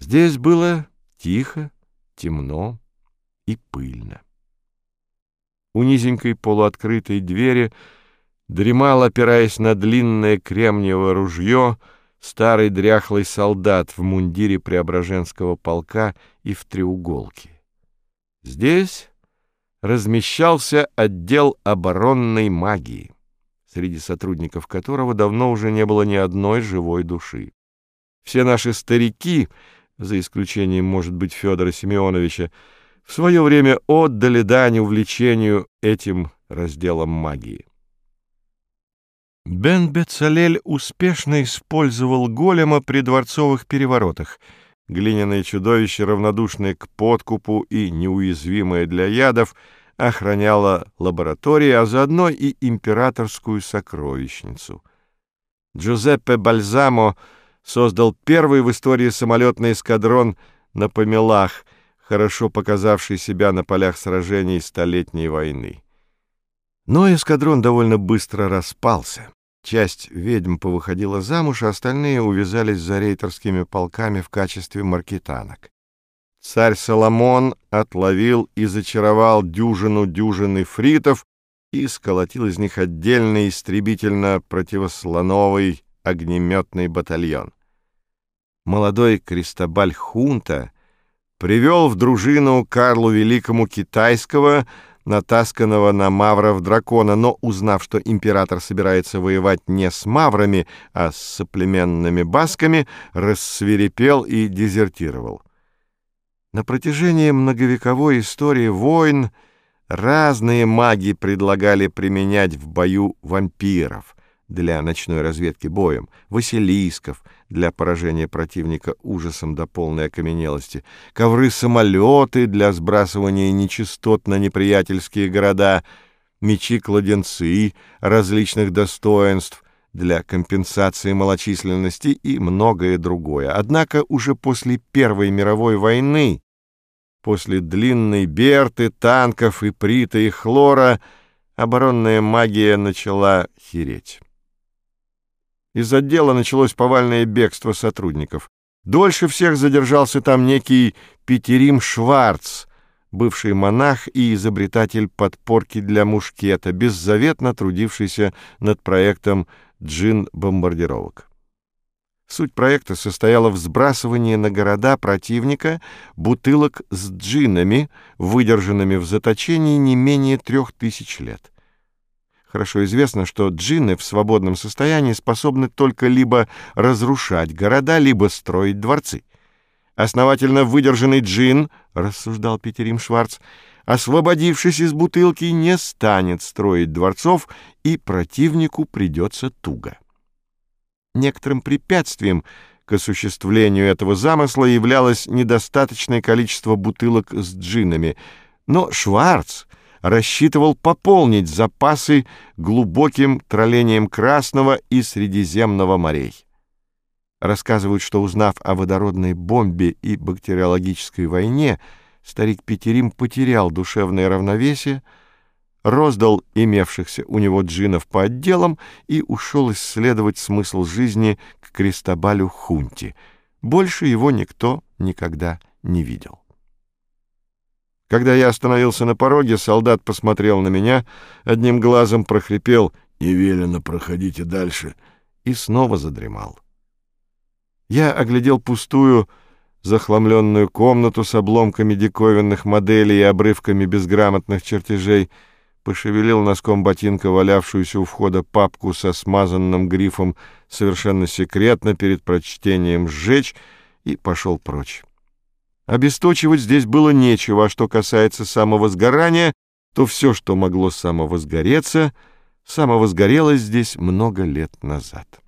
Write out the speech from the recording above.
Здесь было тихо, темно и пыльно. У низенькой полуоткрытой двери дремал, опираясь на длинное кремниевое ружье, старый дряхлый солдат в мундире Преображенского полка и в треуголке. Здесь размещался отдел оборонной магии, среди сотрудников которого давно уже не было ни одной живой души. Все наши старики, за исключением, может быть, Федора Семеновича, в свое время отдали дань увлечению этим разделом магии. Бен-Бецалель успешно использовал голема при дворцовых переворотах. Глиняное чудовище, равнодушное к подкупу и неуязвимое для ядов, охраняло лаборатории, а заодно и императорскую сокровищницу. Джузеппе Бальзамо создал первый в истории самолетный эскадрон на помелах, хорошо показавший себя на полях сражений Столетней войны. Но эскадрон довольно быстро распался. Часть ведьм повыходила замуж, а остальные увязались за рейтерскими полками в качестве маркетанок. Царь Соломон отловил и зачаровал дюжины фритов и сколотил из них отдельный истребительно-противослоновый огнеметный батальон. Молодой Кристобаль Хунта привел в дружину Карлу Великому китайского, натасканного на мавров дракона, но, узнав, что император собирается воевать не с маврами, а с соплеменными басками, рассвирепел и дезертировал. На протяжении многовековой истории войн разные маги предлагали применять в бою вампиров для ночной разведки боем, василисков для поражения противника ужасом до полной окаменелости, ковры-самолеты для сбрасывания нечистот на неприятельские города, мечи-кладенцы различных достоинств для компенсации малочисленности и многое другое. Однако уже после Первой мировой войны, после длинной Берты, танков, иприта и хлора, оборонная магия начала хереть. Из отдела началось повальное бегство сотрудников. Дольше всех задержался там некий Петерим Шварц, бывший монах и изобретатель подпорки для мушкета, беззаветно трудившийся над проектом джин-бомбардировок. Суть проекта состояла в сбрасывании на города противника бутылок с джинами, выдержанными в заточении не менее 3000 лет. Хорошо известно, что джинны в свободном состоянии способны только либо разрушать города, либо строить дворцы. Основательно выдержанный джин, рассуждал Петерим Шварц, освободившись из бутылки, не станет строить дворцов, и противнику придется туго. Некоторым препятствием к осуществлению этого замысла являлось недостаточное количество бутылок с джиннами, но Шварц рассчитывал пополнить запасы глубоким троллением Красного и Средиземного морей. Рассказывают, что, узнав о водородной бомбе и бактериологической войне, старик Петерим потерял душевное равновесие, роздал имевшихся у него джинов по отделам и ушел исследовать смысл жизни к Кристобалю Хунте. Больше его никто никогда не видел. Когда я остановился на пороге, солдат посмотрел на меня, одним глазом прохрипел «Не велено, проходите дальше», и снова задремал. Я оглядел пустую, захламленную комнату с обломками диковинных моделей и обрывками безграмотных чертежей, пошевелил носком ботинка валявшуюся у входа папку со смазанным грифом «Совершенно секретно» перед прочтением «Сжечь» и пошел прочь. Обесточивать здесь было нечего, а что касается самовозгорания, то все, что могло самовозгореться, самовозгорелось здесь много лет назад.